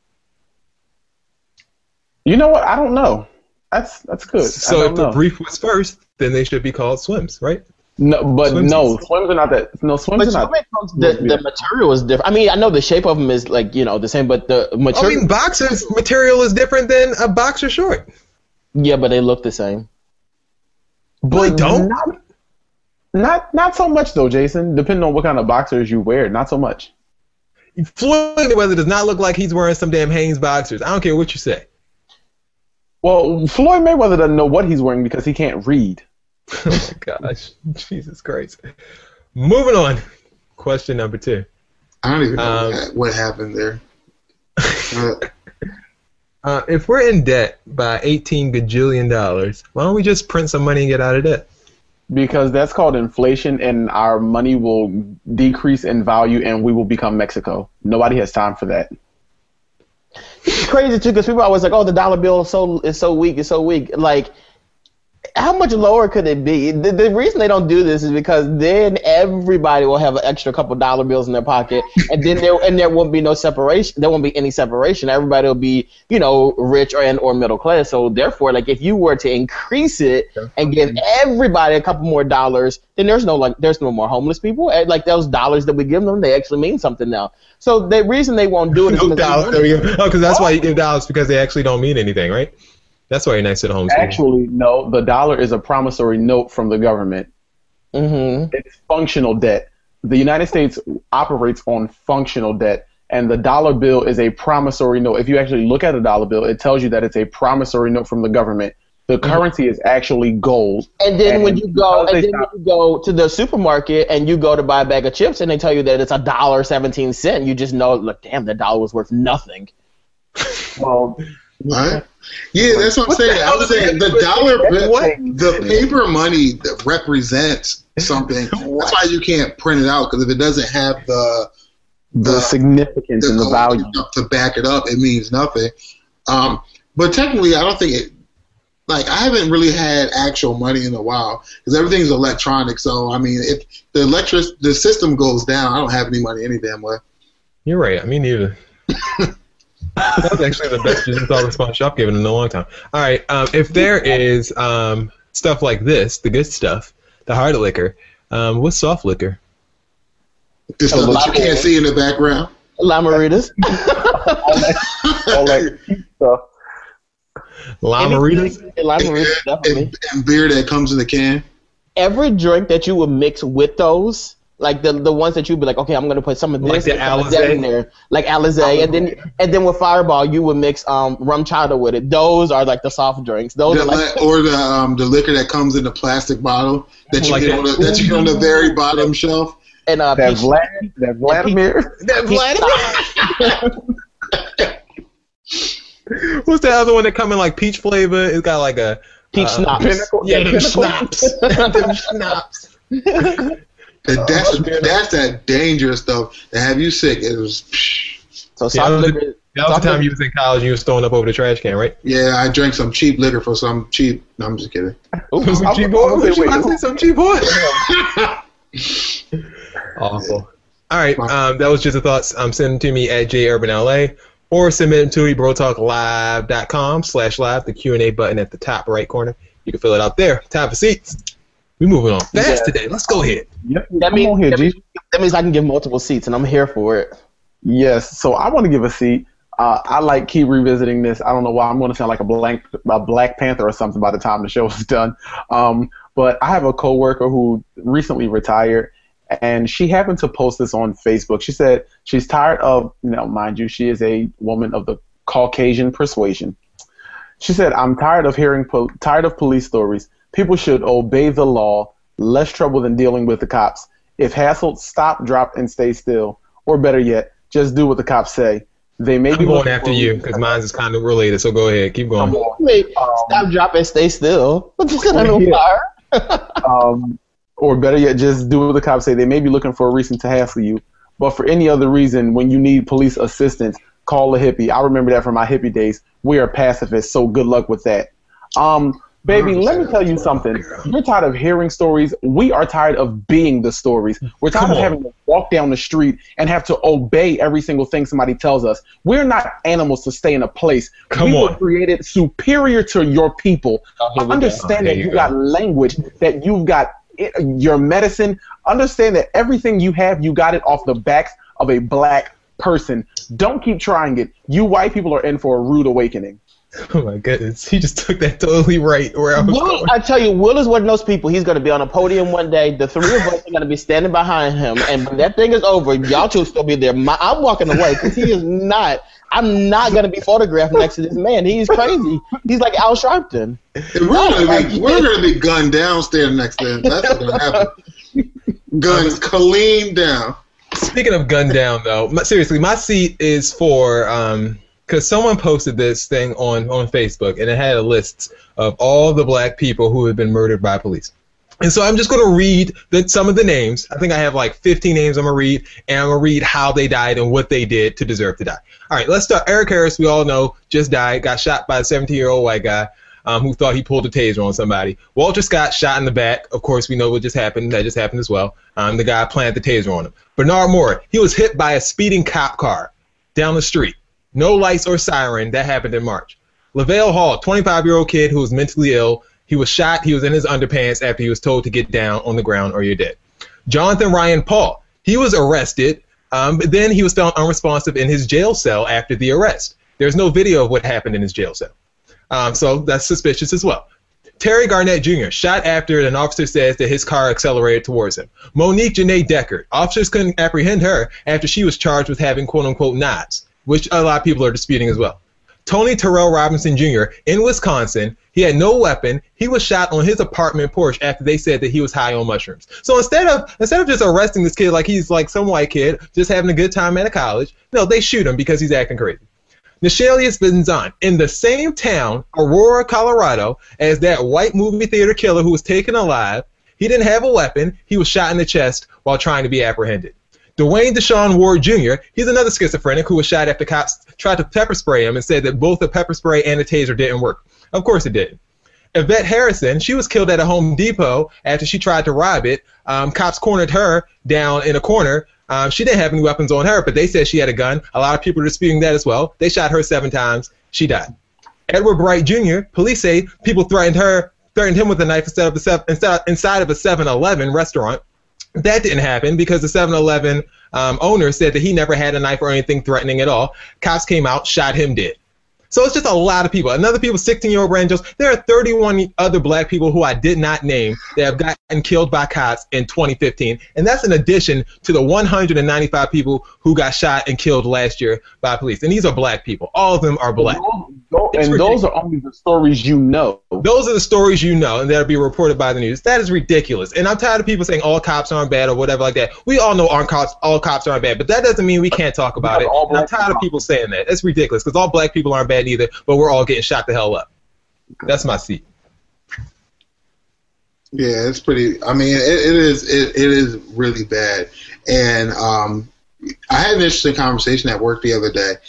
You know what? I don't know. That's good.
So if the brief was first, then they should be called swims, right?
No, but swims are not that. No, swims are not.
The material is different. I mean, I know the shape of them is like the same, but the material.
I mean, boxer's material is different than a boxer short.
Yeah, but they look the same.
But they don't.
Not so much though, Jason. Depending on what kind of boxers you wear, not so much.
Floyd Mayweather does not look like he's wearing some damn Hanes boxers. I don't care what you say.
Well, Floyd Mayweather doesn't know what he's wearing because he can't read.
Oh my gosh. Jesus Christ. Moving on. Question number 2.
I don't even know what happened there.
If we're in debt by $18 gajillion, why don't we just print some money and get out of debt?
Because that's called inflation, and our money will decrease in value, and we will become Mexico. Nobody has time for that.
It's crazy too, because people are always like, "Oh, the dollar bill is so weak." Like, how much lower could it be? The reason they don't do this is because then everybody will have an extra couple dollar bills in their pocket, and then there won't be no separation. There won't be any separation. Everybody will be, rich or middle class. So therefore, like, if you were to increase it and give everybody a couple more dollars, then there's no more homeless people. Like, those dollars that we give them, they actually mean something now. So the reason they won't do it is
because that's why you give dollars, because they actually don't mean anything, right? That's why you're nice to the homeless people.
Actually, no. The dollar is a promissory note from the government. Mm-hmm. It's functional debt. The United States operates on functional debt, and the dollar bill is a promissory note. If you actually look at a dollar bill, it tells you that it's a promissory note from the government. The currency is actually gold.
And then when you go to the supermarket and you go to buy a bag of chips and they tell you that it's $1.17, you just know, look, damn, that dollar was worth nothing.
Well,
right? Yeah, that's what I'm saying. I was saying the dollar bill, the paper money that represents something. That's why you can't print it out, because if it doesn't have the
significance and the value
to back it up, it means nothing. But technically, I don't think it. Like, I haven't really had actual money in a while because everything's electronic. So I mean, if the system goes down, I don't have any money any damn way.
You're right. I mean, neither. That was actually the best digital response I've given in a long time. All right, if there is stuff like this, the good stuff, the hard liquor, what's soft liquor?
The stuff that you can't see in the background.
Lamaritas.
all that stuff.
Lamaritas?
Lamaritas, definitely.
And beer that comes in the can.
Every drink that you would mix with those, like the ones that you'd be like, okay, I'm gonna put some of this,
like the
that in there, like Alizé, and then with Fireball you would mix rum chata with it. Those are like the soft drinks. Those are like
or the liquor that comes in the plastic bottle that you get on the very bottom shelf.
And
that Vladimir.
What's the other one that come in like peach flavor? It's got like a
peach schnapps.
Them schnapps. Them schnapps.
That's that dangerous stuff that have you sick. It was.
So soft liquor.
That was the time you was in college and you was throwing up over the trash can, right?
Yeah, I drank some cheap liquor for some cheap. No, I'm just kidding.
Some cheap boy. Some cheap boy. Awful. All right, that was just a thoughts. Send them to me at JUrbanLA or submit them to brotalklive.com/live, the Q&A button at the top right corner. You can fill it out there. Time for seats. We're moving on fast today. Let's go ahead.
Yep.
That means I can give multiple seats, and I'm here for it.
Yes. So I want to give a seat. I keep revisiting this. I don't know why. I'm going to sound like a Black Panther or something by the time the show is done. But I have a coworker who recently retired, and she happened to post this on Facebook. She said she's tired of, mind you, she is a woman of the Caucasian persuasion. She said, I'm tired of tired of police stories. People should obey the law. Less trouble than dealing with the cops. If hassled, stop, drop, and stay still. Or better yet, just do what the cops say. They may be
going after you because mine is kind of related. So go ahead, keep going.
Stop, drop, and stay still.
Or better yet, just do what the cops say. They may be looking for a reason to hassle you, but for any other reason, when you need police assistance, call a hippie. I remember that from my hippie days. We are pacifists, so good luck with that. Baby, let me tell you something. You're tired of hearing stories. We are tired of being the stories. We're tired of having to walk down the street and have to obey every single thing somebody tells us. We're not animals to stay in a place. We were created superior to your people. Understand that you got language, that you've got your medicine. Understand that everything you have, you got it off the backs of a black person. Don't keep trying it. You white people are in for a rude awakening.
Oh my goodness, he just took that totally right where I was going.
I tell you, Will is one of those people. He's going to be on a podium one day. The three of us are going to be standing behind him, and when that thing is over, y'all two still be there. I'm walking away because he is not. I'm not going to be photographed next to this man. He's crazy. He's like Al Sharpton.
We're going to be gunned down standing next to him. That's what's going to happen. Guns clean down.
Speaking of gunned down, though, seriously, my seat is for because someone posted this thing on Facebook, and it had a list of all the black people who have been murdered by police. And so I'm just going to read some of the names. I think I have like 15 names I'm going to read, and I'm going to read how they died and what they did to deserve to die. All right, let's start. Eric Harris, we all know, just died, got shot by a 17-year-old white guy who thought he pulled a taser on somebody. Walter Scott shot in the back. Of course, we know what just happened. That just happened as well. The guy planted the taser on him. Bernard Moore, he was hit by a speeding cop car down the street. No lights or siren. That happened in March. LaVale Hall, 25-year-old kid who was mentally ill. He was shot. He was in his underpants after he was told to get down on the ground or you're dead. Jonathan Ryan Paul, he was arrested, but then he was found unresponsive in his jail cell after the arrest. There's no video of what happened in his jail cell. So that's suspicious as well. Terry Garnett Jr., shot after an officer says that his car accelerated towards him. Monique Janae Deckard, officers couldn't apprehend her after she was charged with having quote-unquote knives, which a lot of people are disputing as well. Tony Terrell Robinson Jr. in Wisconsin, he had no weapon. He was shot on his apartment porch after they said that he was high on mushrooms. So instead of just arresting this kid like he's like some white kid just having a good time at a college, no, they shoot him because he's acting crazy. Nishalius Vinzant, in the same town, Aurora, Colorado, as that white movie theater killer who was taken alive. He didn't have a weapon. He was shot in the chest while trying to be apprehended. Dwayne Deshaun Ward Jr., he's another schizophrenic who was shot after cops tried to pepper spray him and said that both the pepper spray and the taser didn't work. Of course it didn't. Yvette Harrison, she was killed at a Home Depot after she tried to rob it. Cops cornered her down in a corner. She didn't have any weapons on her, but they said she had a gun. A lot of people are disputing that as well. They shot her 7 times. She died. Edward Bright Jr., police say people threatened him with a knife inside of a 7-Eleven restaurant. That didn't happen because the 7-Eleven owner said that he never had a knife or anything threatening at all. Cops came out, shot him dead. So it's just a lot of people. Another people, 16-year-old Brandon Jones. There are 31 other black people who I did not name that have gotten killed by cops in 2015. And that's in addition to the 195 people who got shot and killed last year by police. And these are black people. All of them are black.
And those are only the stories you know.
Those are the stories you know, and that'll be reported by the news. That is ridiculous. And I'm tired of people saying all cops aren't bad or whatever like that. We all know all cops aren't bad, but that doesn't mean we can't talk about it. And I'm tired of people saying that. It's ridiculous because all black people aren't bad either, but we're all getting shot the hell up. That's my seat.
Yeah, it's pretty. I mean, it is really bad. And I had an interesting conversation at work the other day,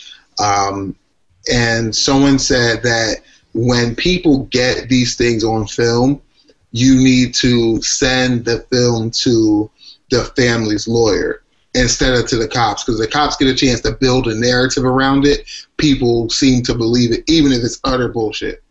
and someone said that when people get these things on film, you need to send the film to the family's lawyer instead of to the cops, because the cops get a chance to build a narrative around it. People seem to believe it, even if it's utter bullshit.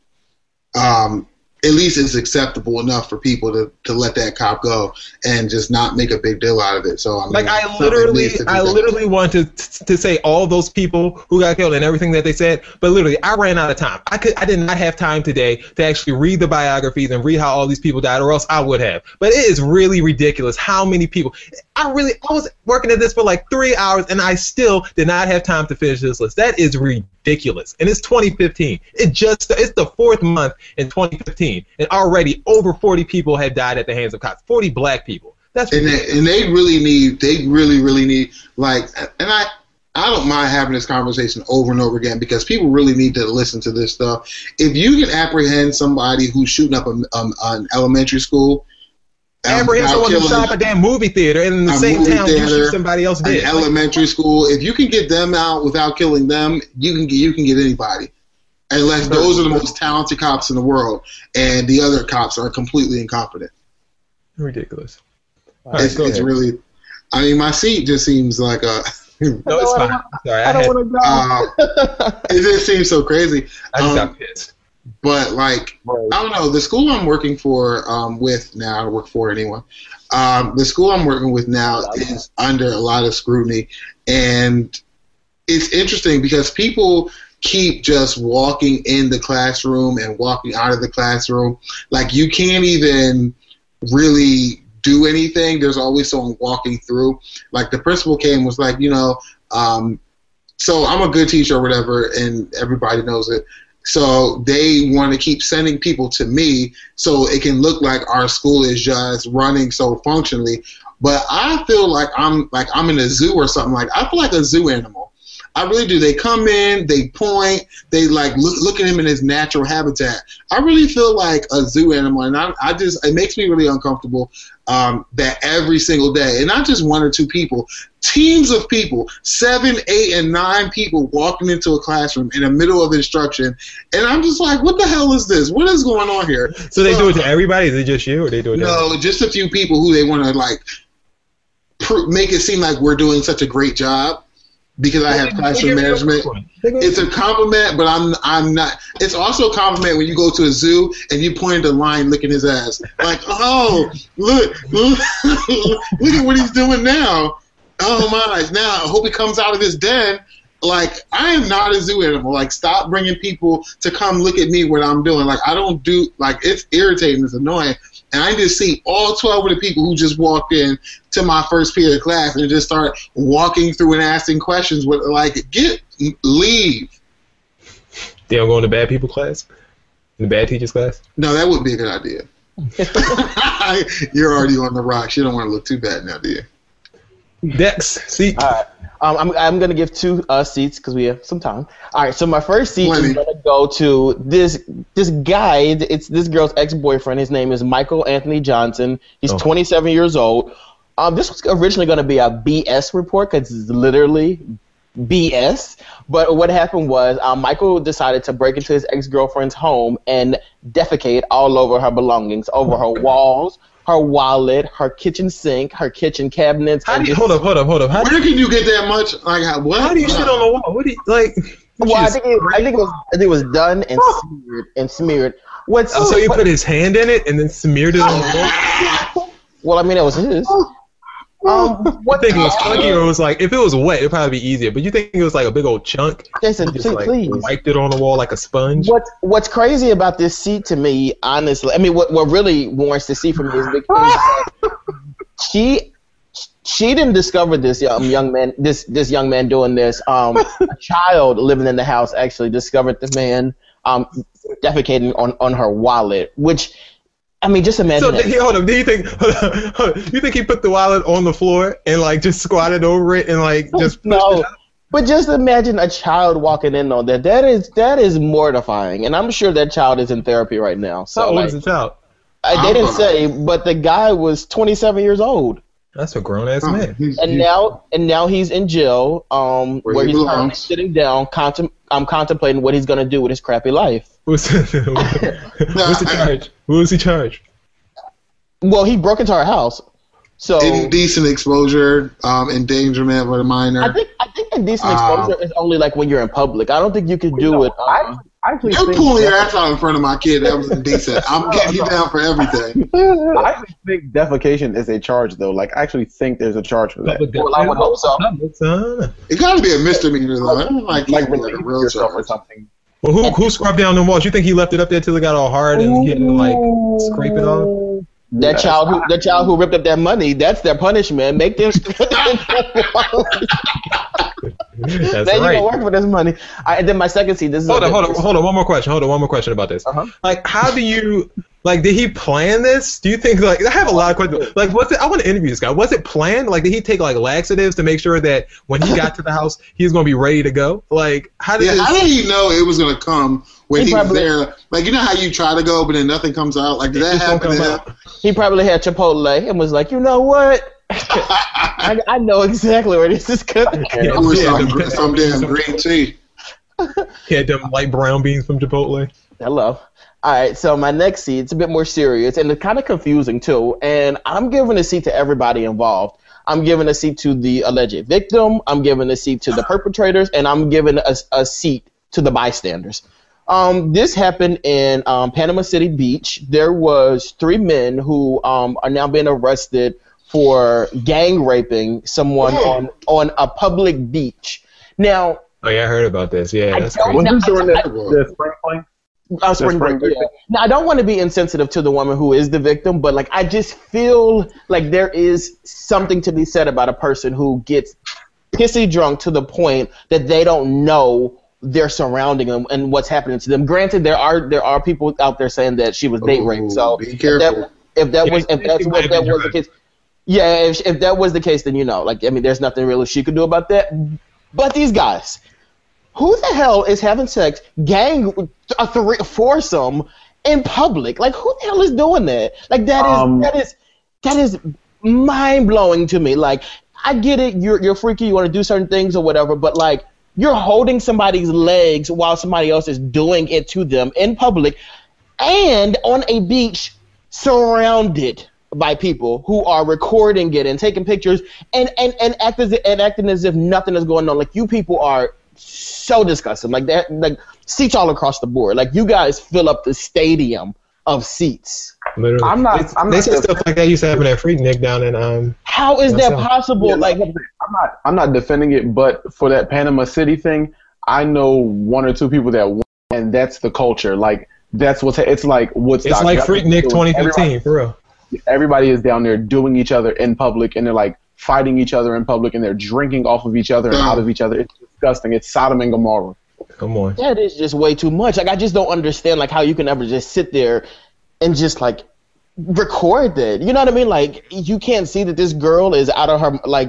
At least it's acceptable enough for people to let that cop go and just not make a big deal out of it. So I mean,
I literally wanted to say all those people who got killed and everything that they said, but literally I ran out of time. I did not have time today to actually read the biographies and read how all these people died, or else I would have. But it is really ridiculous how many people. I was working at this for like 3 hours and I still did not have time to finish this list. That is ridiculous. And it's 2015. It's the 4th month in 2015. And already over 40 people have died at the hands of cops. 40 black people. That's ridiculous.
And they really need, like, and I don't mind having this conversation over and over again because people really need to listen to this stuff. If you can apprehend somebody who's shooting up an elementary school,
apprehend someone who shot up a damn movie theater in the same town you shoot somebody else did.
An elementary school, if you can get them out without killing them, you can get anybody. Unless those are the most talented cops in the world, and the other cops are completely incompetent.
Ridiculous.
It's really. I mean, my seat just seems like a.
No, it's fine. Sorry,
I don't want to go.
It just seems so crazy.
I just got pissed.
But like, I don't know. The school I'm working for with now, I don't work for anyone. The school I'm working with now is under a lot of scrutiny, and it's interesting because people keep just walking in the classroom and walking out of the classroom. Like, you can't even really do anything. There's always someone walking through. Like, the principal came and was like, so I'm a good teacher or whatever, and everybody knows it. So they want to keep sending people to me so it can look like our school is just running so functionally. But I feel like I'm in a zoo or something. Like, I feel like a zoo animal. I really do. They come in, they point, they like look at him in his natural habitat. I really feel like a zoo animal, and it makes me really uncomfortable that every single day, and not just 1 or 2 people, teams of people, 7, 8, and 9 people walking into a classroom in the middle of instruction, and I'm just like, what the hell is this? What is going on here?
So they do it to everybody? Is it just you, or they do it to everybody?
No, just a few people who they want to like make it seem like we're doing such a great job. Because I have classroom management. It's a compliment, but I'm not. It's also a compliment when you go to a zoo and you point at the lion licking his ass. Like, oh, look at what he's doing now. Oh my! Now I hope he comes out of his den. Like, I am not a zoo animal. Like, stop bringing people to come look at me what I'm doing. Like, I don't do, like, it's irritating. It's annoying. And I just see all 12 of the people who just walked in to my first period of class and just start walking through and asking questions with, like, leave.
They don't go in the bad people class? In the bad teachers class?
No, that would be a good idea. You're already on the rocks. You don't want to look too bad now, do you?
Dex, seat.
All right. I'm gonna give two seats because we have some time. All right, so my first seat is gonna go to this guy. It's this girl's ex-boyfriend. His name is Michael Anthony Johnson. He's 27 years old. This was originally gonna be a BS report because it's literally BS. But what happened was Michael decided to break into his ex-girlfriend's home and defecate all over her belongings, over her walls, her wallet, her kitchen sink, her kitchen cabinets.
Hold up.
Where can you get that much? Like, what?
How do you shit on the wall? What do you like?
Well, I think it was done and smeared.
So you put his hand in it and then smeared it on the wall?
Well, I mean, it was his.
What think it was funky or it was like, if it was wet, it'd probably be easier. But you think it was like a big old chunk?
Jason, please.
Wiped it on the wall like a sponge?
What's crazy about this seat to me, honestly, I mean, what really warrants to see from me is because she didn't discover this young man doing this. A child living in the house actually discovered the man defecating on her wallet, which. I mean, just imagine.
So, hold up. Do you think? You think he put the wallet on the floor and like just squatted over it and like just
no? But just imagine a child walking in on that. That is mortifying, and I'm sure that child is in therapy right now. So,
how old is the child?
They didn't say, but the guy was 27 years old.
That's a grown ass man.
And now he's in jail. Where he's currently sitting down, contemplating what he's gonna do with his crappy life.
What's the charge? What was he charged?
Well, he broke into our house. So
indecent exposure, endangerment of a minor.
I think indecent exposure is only like when you're in public. I don't think you could do it.
You're pulling your ass out in front of my kid. That was indecent. I'm getting you down for everything.
I actually think defecation is a charge, though. Like, I actually think there's a charge for that.
Well, I would hope so.
It got to be a misdemeanor, though. I don't like
relieving yourself or something.
Well, who scrubbed down the walls? You think he left it up there till it got all hard and he had to like scrape it off?
That child who ripped up that money, that's their punishment. Make them.
That's
then
right.
You gonna work for this money. And then my second seat. Hold
on. One more question about this. Like, how do you like? Did he plan this? Do you think like I have a lot of questions? Like, I want to interview this guy. Was it planned? Like, did he take like laxatives to make sure that when he got to the house, he was gonna be ready to go? Like, how did
he know it was gonna come when he was there? Like, you know how you try to go, but then nothing comes out. Like, did that happen to him?
He probably had Chipotle and was like, you know what? I know exactly where this is coming.
Some damn green tea.
He had them light brown beans from Chipotle.
Hello. All right, so my next seat, it's a bit more serious, and it's kind of confusing, too. And I'm giving a seat to everybody involved. I'm giving a seat to the alleged victim. I'm giving a seat to the perpetrators, and I'm giving a seat to the bystanders. This happened in Panama City Beach. There was 3 men who are now being arrested for gang raping someone on a public beach. Now,
oh yeah, I heard about this. Yeah, that's crazy.
Wasn't during the spring fling?
Spring break. Yeah. Now, I don't want to be insensitive to the woman who is the victim, but like I just feel like there is something to be said about a person who gets pissy drunk to the point that they don't know they're surrounding them and what's happening to them. Granted, there are people out there saying that she was date raped. So
be careful.
If that was the case. Yeah, if that was the case, then like, I mean, there's nothing really she could do about that. But these guys, who the hell is having sex, a foursome in public? Like, who the hell is doing that? Like, that is mind blowing to me. Like, I get it, you're freaky, you want to do certain things or whatever, but like, you're holding somebody's legs while somebody else is doing it to them in public, and on a beach, surrounded by people who are recording it and taking pictures and acting as if nothing is going on. Like, you people are so disgusting. Like that, like seats all across the board. Like, you guys fill up the stadium of seats.
Literally. They said stuff like that used to happen at Freaknik down in
How is that possible?
Yeah,
like,
I'm not defending it, but for that Panama City thing, I know 1 or 2 people that went, and that's the culture. Like, that's it's like Woodstock.
It's like Freaknik 2015, for real.
Everybody is down there doing each other in public, and they're like fighting each other in public, and they're drinking off of each other and out of each other. It's disgusting. It's Sodom and Gomorrah.
Come on.
That is just way too much. Like, I just don't understand like how you can ever just sit there and just like record that. You know what I mean? Like, you can't see that this girl is out of her, like,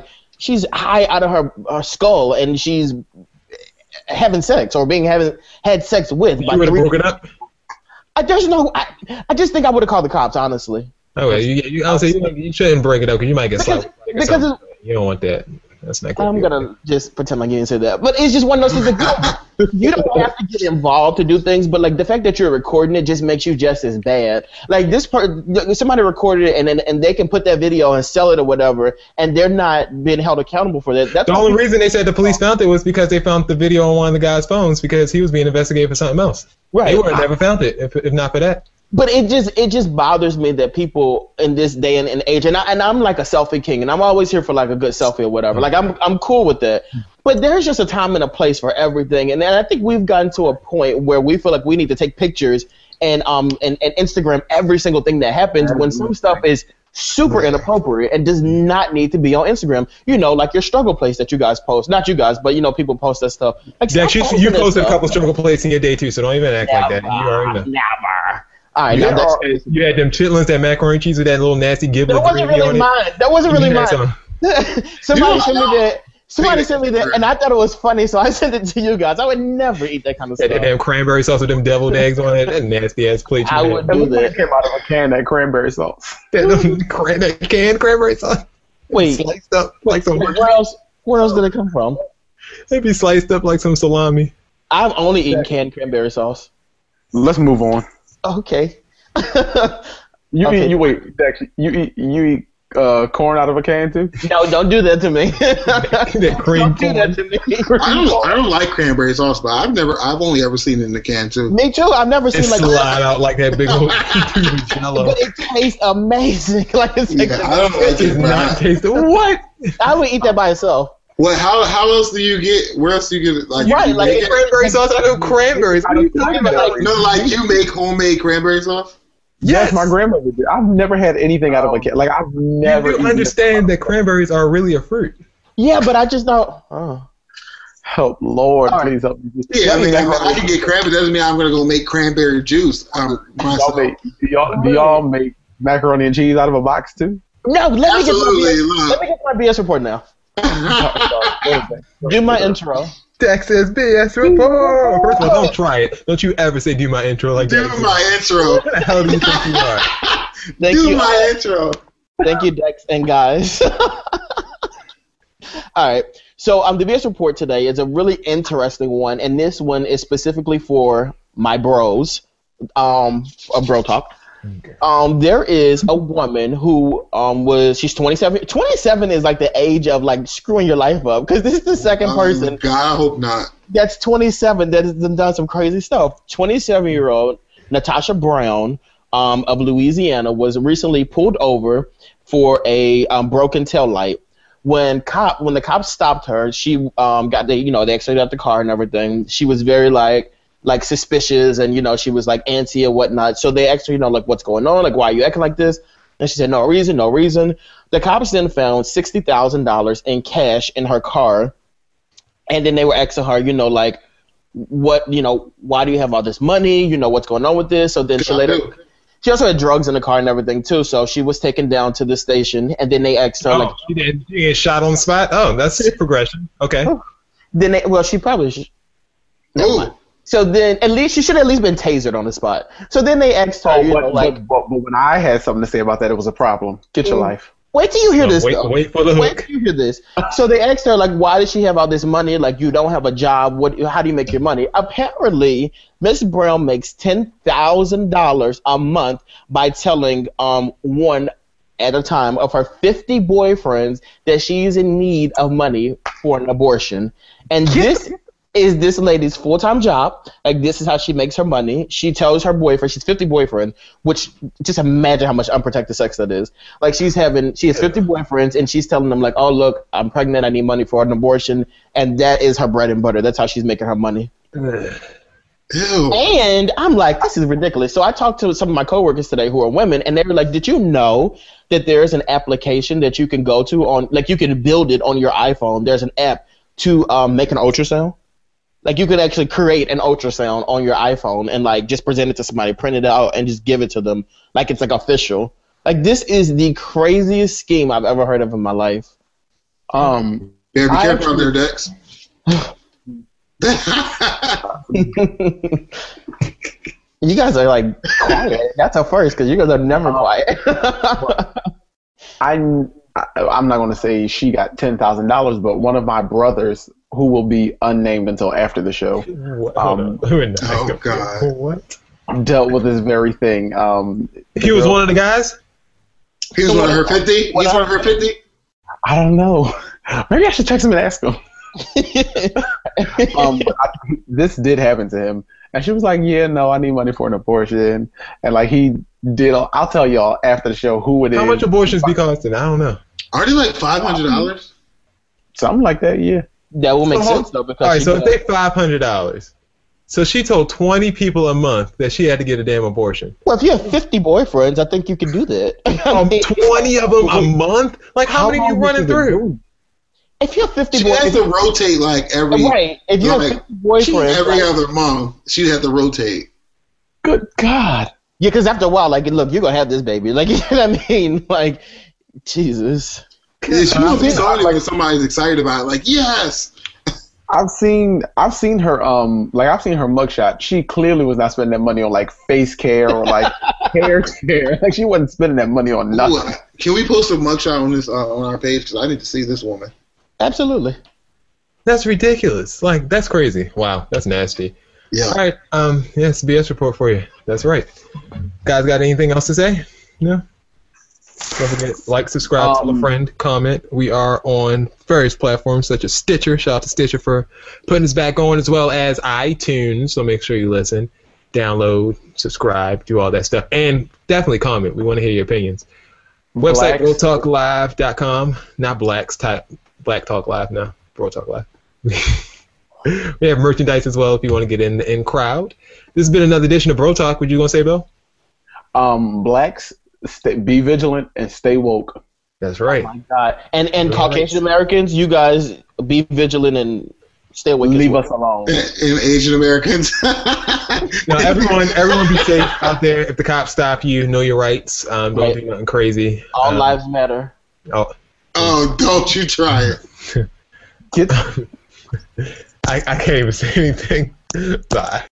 she's high out of her skull and she's having sex or had sex with.
You would have broken up?
I just think I would have called the cops, honestly.
Oh, well, you shouldn't break it up because you might get slapped. Because you don't want that. That's not good.
I'm gonna just pretend like you didn't say that, but it's just one of those things that you don't have to get involved to do things, but like the fact that you're recording it just makes you just as bad. Like this part, somebody recorded it and they can put that video and sell it or whatever, and they're not being held accountable for that. That's
the only reason they said the police found it was because they found the video on one of the guy's phones because he was being investigated for something else. Right. They would have never found it if not for that.
But it just bothers me that people in this day and age, and I'm like a selfie king, and I'm always here for like a good selfie or whatever. Like I'm cool with that. But there's just a time and a place for everything, and I think we've gotten to a point where we feel like we need to take pictures and Instagram every single thing that happens when some stuff is super inappropriate and does not need to be on Instagram. You know, like your struggle place that you guys post. Not you guys, but you know, people post that stuff. Like,
Dex, you posted a couple struggle places in your day too, so don't even act like that. You already know.
Never. All right,
you had them chitlins, that macaroni and cheese with that little nasty giblet.
That wasn't really mine. That wasn't really mine. Somebody sent me that. Somebody sent me that, and I thought it was funny, so I sent it to you guys. I would never eat that kind of stuff.
That damn cranberry sauce with them deviled eggs on it. That nasty ass plate.
I would do that.
Came out of a can, that cranberry sauce.
That canned cranberry sauce.
Wait,
sliced up like some.
Where else did it come from?
It'd be sliced up like some salami.
I've only eaten canned cranberry sauce.
Let's move on.
Okay.
You eat Dex, you eat corn out of a can too?
No, don't do that to me.
That cream
don't do that to me.
I don't like cranberry sauce, but I've only ever seen it in the can too.
Me too. I've never seen
like slide out like that big old jello.
But it tastes amazing. Like it's
I don't like it.
Not taste what?
I would eat that by itself.
Well, how else do you get? Where else do you get it? Like
right, like
cranberry sauce out of cranberries. What are you talking about?
No, like you make homemade cranberry sauce.
Yes, my grandmother did. I've never had anything out of a can. Like I've never.
You understand that cranberries are really a fruit?
Yeah, but I just don't.
Help, Lord, please help me.
Yeah, I mean, I can get cranberry. Doesn't mean I'm gonna go make cranberry juice.
Do y'all make macaroni and cheese out of a box too?
No, let me get my BS report now. Do my intro.
Texas BS report. First of all, don't try it. Don't you ever say do my intro like
that. Do my intro.
What the hell do you think you are?
Do my intro.
Thank you, Dex and guys. All right. So the BS report today is a really interesting one, and this one is specifically for my bros, of Bro Talk. Okay. There is a woman who she's 27. 27 is like the age of like screwing your life up, because this is the second person.
God, I hope not.
That's 27 that has done some crazy stuff. 27-year-old Natasha Brown of Louisiana was recently pulled over for a broken tail light. When the cops stopped her, she they exited out the car and everything. She was very like suspicious, and she was like antsy and whatnot. So they asked her, like, what's going on? Like, why are you acting like this? And she said, no reason. The cops then found $60,000 in cash in her car, and then they were asking her, like, what, why do you have all this money? What's going on with this? So then she also had drugs in the car and everything too. So she was taken down to the station, and then they asked her,
she didn't get shot on the spot. Oh, that's progression. Okay.
Then she probably. Never mind. So then, at least she should have at least been tasered on the spot. So then they asked her,
but when I had something to say about that, it was a problem. Get your life.
Wait till you hear this.
Wait for the hook.
Wait till you hear this. So they asked her, like, why does she have all this money? Like, you don't have a job. How do you make your money? Apparently, Miss Brown makes $10,000 a month by telling one at a time of her 50 boyfriends that she's in need of money for an abortion, and this is this lady's full-time job. Like, this is how she makes her money. She tells her boyfriend, she's 50 boyfriends, which, just imagine how much unprotected sex that is. Like, she has 50 boyfriends, and she's telling them, like, oh, look, I'm pregnant, I need money for an abortion, and that is her bread and butter. That's how she's making her money.
Ew.
And I'm like, this is ridiculous. So I talked to some of my coworkers today who are women, and they were like, did you know that there's an application that you can go to on, like, you can build it on your iPhone. There's an app to make an ultrasound. Like, you could actually create an ultrasound on your iPhone and, like, just present it to somebody, print it out, and just give it to them like it's, like, official. Like, this is the craziest scheme I've ever heard of in my life.
Be careful out there, Dex.
You guys are like quiet. That's a first because you guys are never quiet.
I'm not going to say she got $10,000, but one of my brothers, who will be unnamed until after the show,
oh God,
what?
Dealt with this very thing.
He was one of the guys.
He was one of her 50. He's one of her 50.
I don't know. Maybe I should text him and ask him. This did happen to him, and she was like, "Yeah, no, I need money for an abortion." And like he did. I'll tell y'all after the show who it is.
How much abortions be costing? I don't know.
Are they like $500?
Something like that. Yeah.
That will make sense though because
all right. So if they $500, so she told 20 people a month that she had to get a damn abortion.
Well, if you have 50 boyfriends, I think you can do that.
20 of them a month? Like how many are you running through?
If you have 50
she
boyfriends,
has to rotate like every
right. If you have 50 boyfriends,
every other month, she'd have to rotate.
Good God.
Yeah, because after a while, like, look, you're gonna have this baby. Like, you know what I mean? Like, Jesus.
Yeah, she won't be sorry when somebody's excited about it. Like, yes.
I've seen her I've seen her mugshot. She clearly was not spending that money on like face care or like hair care. Like she wasn't spending that money on nothing.
Ooh, can we post a mugshot on this on our page? Because I need to see this woman.
Absolutely.
That's ridiculous. Like that's crazy. Wow, that's nasty.
Yeah.
All right. Yes, BS report for you. That's right. Guys, got anything else to say? No. Don't forget, like, subscribe, tell a friend, comment. We are on various platforms such as Stitcher. Shout out to Stitcher for putting us back on, as well as iTunes. So make sure you listen, download, subscribe, do all that stuff, and definitely comment. We want to hear your opinions. Website BroTalkLive.com. Not Blacks. Type Black Talk Live. No, Bro Talk Live. We have merchandise as well if you want to get in the in crowd. This has been another edition of Bro Talk. What you gonna say, Bill?
Blacks, be vigilant and stay woke.
That's right.
Oh my God. And Caucasian Americans, you guys be vigilant and stay awake.
Leave us alone.
And Asian Americans.
No, everyone be safe out there. If the cops stop you, know your rights. Don't do nothing crazy.
All lives matter.
Oh, don't you try it.
Get
I can't even say anything. Bye.